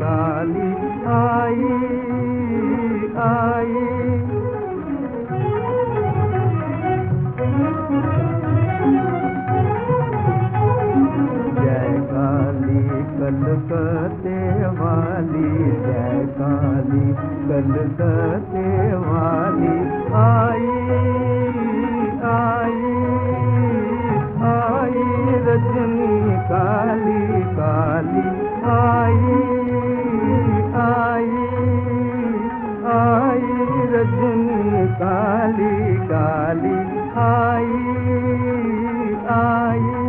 काली आई आई। जय काली कलकत्ते वाली, जय काली कलकत्ते वाली आई आई आई। रजनी काली काली आई आई आई। रजनी काली काली आई आई।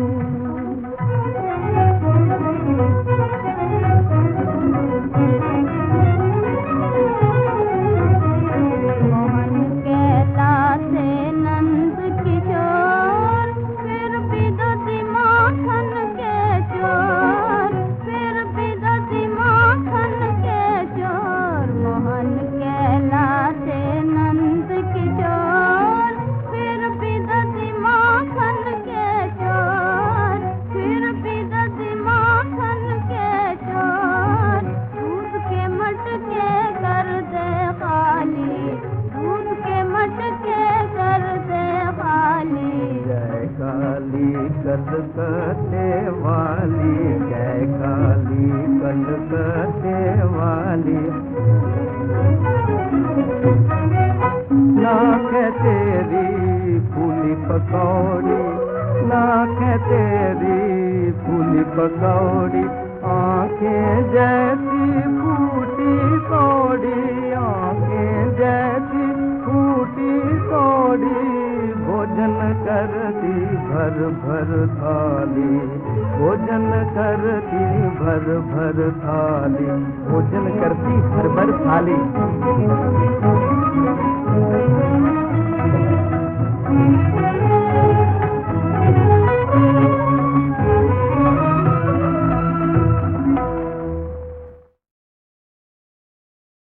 कलकत्ते वाली, जय काली कलकत्ते वाली। नाक है तेरी फूली पकौड़ी, नाक है तेरी फूली पकौड़ी। आंखें जैसी फूटी कौड़ी, आंखें जैसी फूटी कौड़ी। भोजन करती भर भर थाली, भोजन करती भर भर थाली, भोजन करती भर भर थाली।